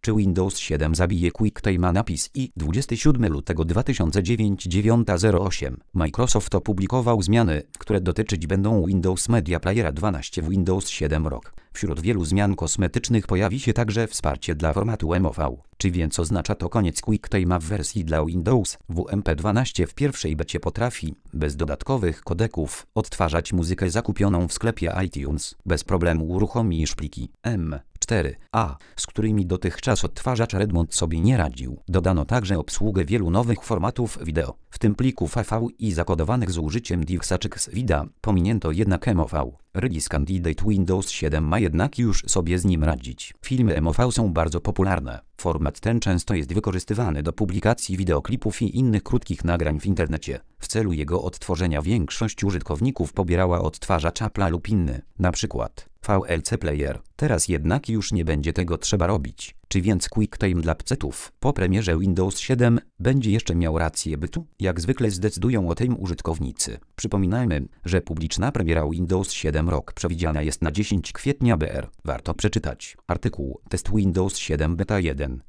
Czy Windows 7 zabije QuickTime? Napis i 27 lutego 2009 9:08. Microsoft opublikował zmiany, które dotyczyć będą Windows Media Playera 12 w Windows 7 rok. Wśród wielu zmian kosmetycznych pojawi się także wsparcie dla formatu MOV. Czy więc oznacza to koniec QuickTime'a w wersji dla Windows? WMP12 w pierwszej becie potrafi, bez dodatkowych kodeków, odtwarzać muzykę zakupioną w sklepie iTunes. Bez problemu uruchomisz pliki M4A, z którymi dotychczas odtwarzacz Redmond sobie nie radził. Dodano także obsługę wielu nowych formatów wideo, w tym plików AV i zakodowanych z użyciem DivXa czy XVIDA. Pominięto jednak MOV. Release Candidate Windows 7 ma jednak już sobie z nim radzić. Filmy MOV są bardzo popularne. Format ten często jest wykorzystywany do publikacji wideoklipów i innych krótkich nagrań w internecie. W celu jego odtworzenia większość użytkowników pobierała odtwarzacz Apple'a lub inny, np. VLC Player. Teraz jednak już nie będzie tego trzeba robić. Czy więc QuickTime dla pecetów po premierze Windows 7 będzie jeszcze miał rację bytu? Jak zwykle zdecydują o tym użytkownicy. Przypominajmy, że publiczna premiera Windows 7 rok przewidziana jest na 10 kwietnia br. Warto przeczytać artykuł Test Windows 7 Beta 1.